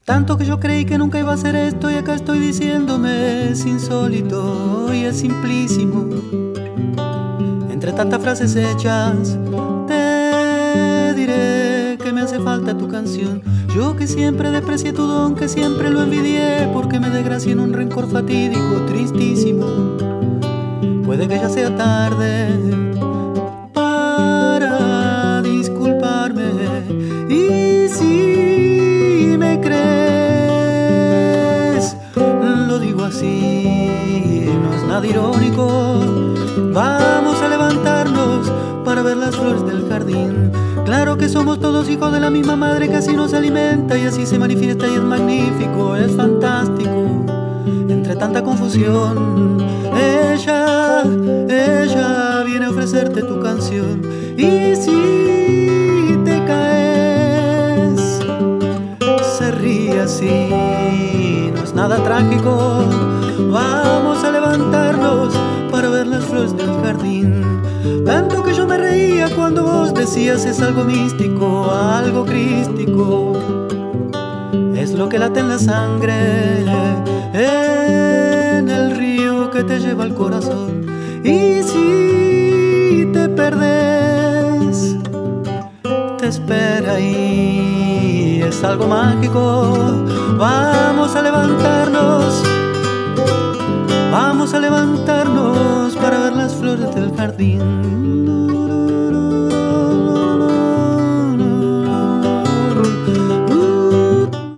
Tanto que yo creí que nunca iba a hacer esto y acá estoy diciéndome es insólito y es simplísimo. Entre tantas frases hechas te diré que me hace falta tu canción. Yo que siempre desprecié tu don, que siempre lo envidié, porque me desgracié en un rencor fatídico, tristísimo. Puede que ya sea tarde para disculparme, y si me crees, lo digo así, no es nada irónico. Vamos a levantarnos para ver las flores del jardín. Claro que somos todos hijos de la misma madre que así nos alimenta y así se manifiesta y es magnífico, es fantástico. Entre tanta confusión, ella viene a ofrecerte tu canción. Y si te caes, se ríe así, no es nada trágico. Vamos a levantarnos para ver las flores del jardín. Tanto que yo me reía cuando vos decías es algo místico, algo crístico. Es lo que late en la sangre, en el río que te lleva al corazón. Y si te perdés, te espera ahí, es algo mágico. Vamos a levantarnos para ver las flores del jardín.